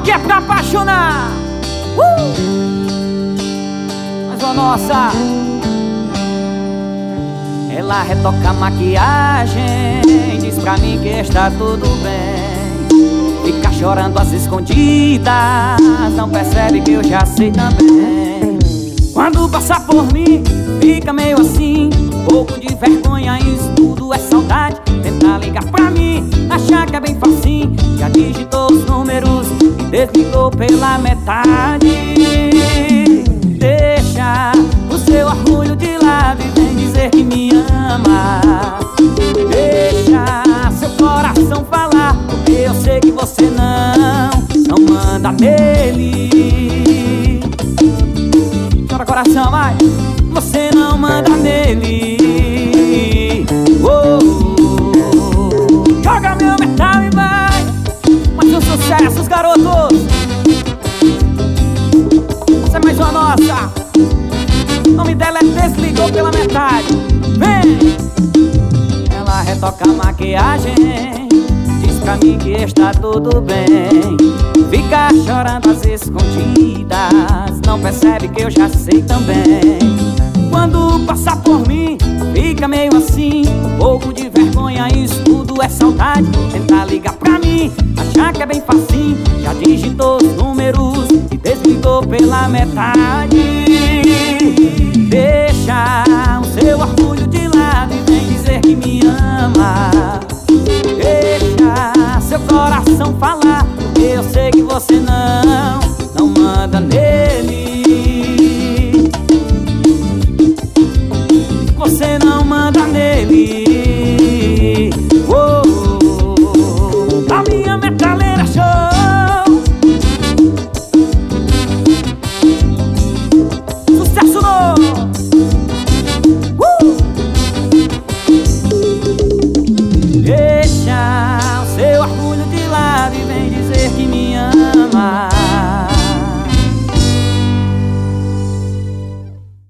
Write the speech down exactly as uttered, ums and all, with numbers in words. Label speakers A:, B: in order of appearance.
A: que é pra apaixonar. uh! Mas a nossa, ela retoca a maquiagem, diz pra mim que está tudo bem, fica chorando às escondidas, não percebe que eu já sei também. Quando passa por mim, fica meio assim, um pouco de vergonha, isso tudo é saudade. Tenta ligar pra mim, achar que é bem facinho, já digitou os números e desligou pela metade. Deixa o seu orgulho de lado e vem dizer que me ama. Deixa seu coração falar, porque eu sei que você não, não manda nele. Chora coração, vai. Você não manda nele. oh, oh. Joga meu metal e vai. Mais um sucesso, os garotos. Essa é mais uma nossa. O nome dela é Desligou pela Metade. Vem! Ela retoca a maquiagem, diz pra mim que está tudo bem, fica chorando às escondidas, não percebe que eu já sei também. Quando passa por mim, fica meio assim, um pouco de vergonha, isso tudo é saudade. Tenta ligar pra mim, achar que é bem facinho, já digitou os números e desligou pela metade. Deixa o seu orgulho de lado e vem dizer que me ama. Deixa seu coração falar,